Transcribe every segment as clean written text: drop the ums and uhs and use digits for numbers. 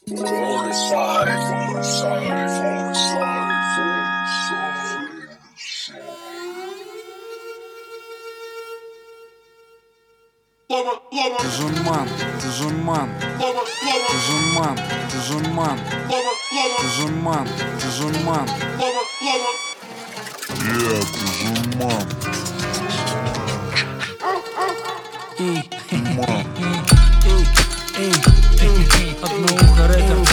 Ты же ман, ты же ман, ты же ман, ты же ман, ты же ман, ты же ман. Ты же ман. Одно ухо рэпер.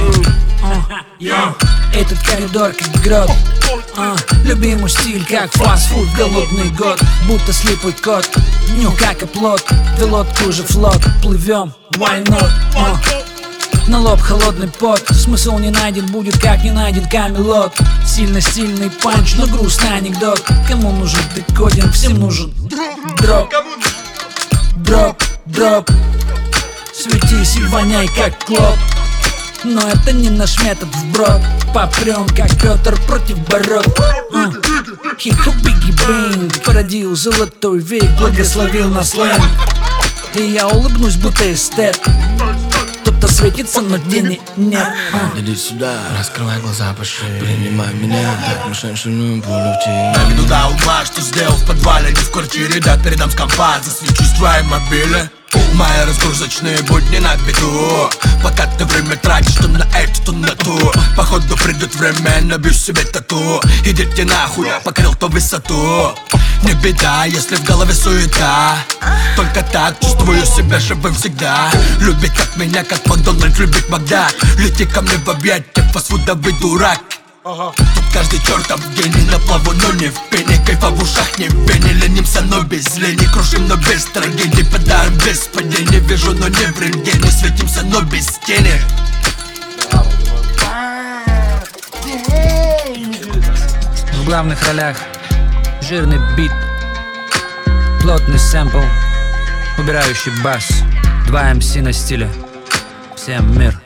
Этот коридор как грот. Любимый стиль, как фастфуд, голодный год. Будто слепой кот, нюх как оплот. Пилот хуже флот, плывем, why not? На лоб холодный пот. Смысл не найден будет, как не найден Камелот. Сильно стильный панч, но грустный анекдот. Кому нужен декодинг, всем нужен дроп. Дроп, дроп. Светись и воняй, как клоп. Но это не наш метод вброд. Попрем, как Петр против Бород. Хип-хоп Бигги Бэнг породил золотой век, благословил на сленг. И я улыбнусь, будто эстет. Кто-то светится, но денег нет. Иди сюда, раскрывай глаза пошире, принимай меня, как мишень пулю в тень. Иду до ума, что сделал в подвале, не в квартире. Да, передам с компа, засвечусь в твоей мобиле. Мои разгрузочные будни на беду. Пока ты время тратишь то на это, то на ту. Походу придет время, набью себе тату. Идите нахуй, я покорил то высоту. Не беда, если в голове суета. Только так чувствую себя живым всегда. Любит как меня, как Макдональдс любит Магда. Лети ко мне в объятия, фастфудовый дурак. Тут каждый чертов гений на плаву, но не в пене. Кайфа в ушах, не в пене. Ленимся, но без лени. Крушим, но без трагедий. Подарим без падения. Вижу, но не в рентгене. Светимся, но без тени. В главных ролях жирный бит, плотный сэмпл, убирающий бас, 2 MC на стиле. Всем мир.